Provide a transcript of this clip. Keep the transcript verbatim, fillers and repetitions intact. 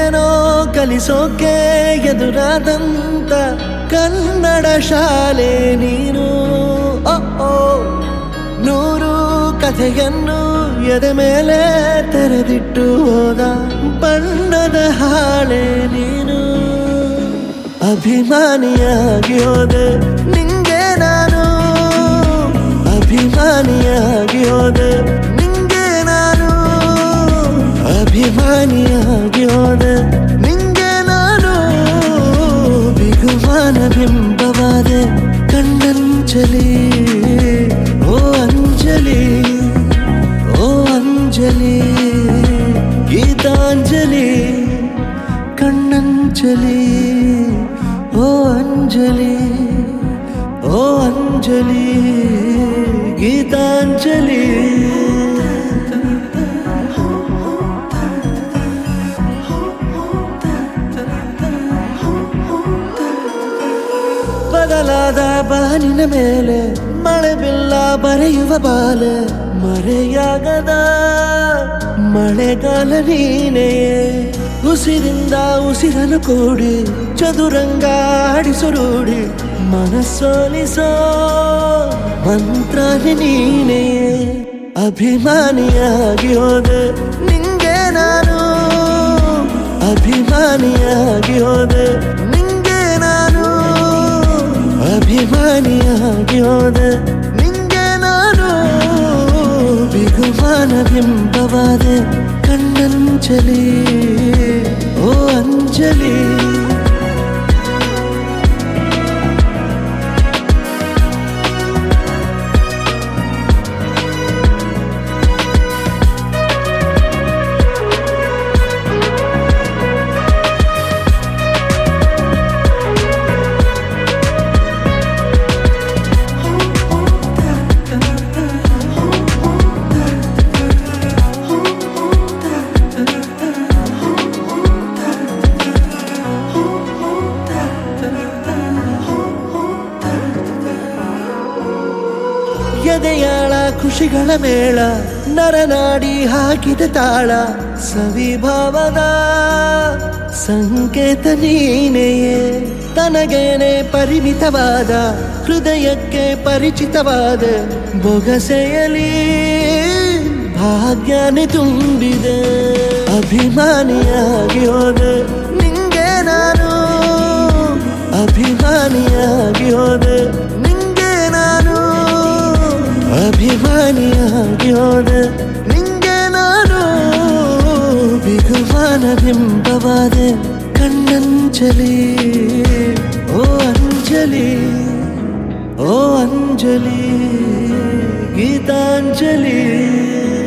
ಏನೇನೋ ಕಲಿಸೋಕೆ ಎದುರಾದಂತ ಕನ್ನಡ ಶಾಲೆ ನೀನು. ಓ ಓ ನೂರು ಕಥೆಯನ್ನು ಎದೆ ಮೇಲೆ ತೆರೆದಿಟ್ಟು ಹೋದ ಬಣ್ಣದ ಹಾಳೆ ನೀನು. ಅಭಿಮಾನಿಯಾಗಿ ಹೋದೆ ನಿಂಗೆ ನಾನು, ಅಭಿಮಾನಿಯಾಗಿ ಹೋದೆ ನಿಂಗೆ ನಾನು, ಅಭಿಮಾನಿಯಾಗಿ ಹೋದೆ ನಿಂಗೆ ನಾನು. ಬಿಗುಮಾನ ಬಿಂಬವಾದೆ ಕಣ್ಣಂಚಲಿ, ಓ ಅಂಜಲಿ ಓ ಅಂಜಲಿ, ಗೀತಾಂಜಲಿ ಕಣ್ಣಂಜಲಿ, ಓ ಅಂಜಲಿ ಓ ಅಂಜಲಿ, ಗೀತಾಂಜಲಿ. ಬದಲಾದ ಬಾನಿನ ಮೇಲೆ ಮಳೆ ಬಿಲ್ಲ ಬರೆಯುವ ಬಾಲೆ, ಮರೆಯಾಗದ ಮಳೆಗಾಲ ನೀನೆಯೇ. ಉಸಿರಿಂದ ಉಸಿರನ್ನು ಕೂಡಿ ಚದುರಂಗ ಆಡಿಸು ರೂಢಿ, ಮನಸ್ಸೋಲಿಸೋ ಮಂತ್ರ ನೀನೆಯೇ. ಅಭಿಮಾನಿಯಾಗಿ ಹೋದೆ ನಿಂಗೆ ನಾನು, ಅಭಿಮಾನಿಯಾಗಿ ಹೋದೆ ನಿಂಗೆ ನಾನು, ಅಭಿಮಾನಿಯಾಗಿ ಹೋದೆ ನಿಂಗೆ ನಾನು. ಬಿಗುಮಾನ ಬಿಂಬವಾದೆ ಕಣ್ಣಂಜಲಿ, ಓ ಅಂಜಲಿ. ಎದೆಯಾಳ ಖುಷಿಗಳ ಮೇಳ, ನರನಾಡಿ ಹಾಕಿದ ತಾಳ, ಸವಿಭಾವದ ಸಂಕೇತ ನೀನೆಯೇ. ತನಗೇನೆ ಪರಿಮಿತವಾದ ಹೃದಯಕ್ಕೆ ಪರಿಚಿತವಾದ ಬೊಗಸೆಯಲಿ ಭಾಗ್ಯನೇ ತುಂಬಿದೆ. ಅಭಿಮಾನಿಯಾಗಿ ಹೋದೆ ನಿಂಗೆ ನಾನು, ಅಭಿಮಾನಿಯಾಗಿ ಹೋದೆ ನಿಂಗೆ ನಾನು, ಅಭಿಮಾನಿಯಾಗಿ ಹೋದೆ ನಿಂಗೆ ನಾನು. ಬಿಗುಮಾನ ಬಿಂಬವಾದೆ ಕಣ್ಣಂಜಲಿ, ಓ ಅಂಜಲಿ ಓ ಅಂಜಲಿ, ಗೀತಾಂಜಲಿ.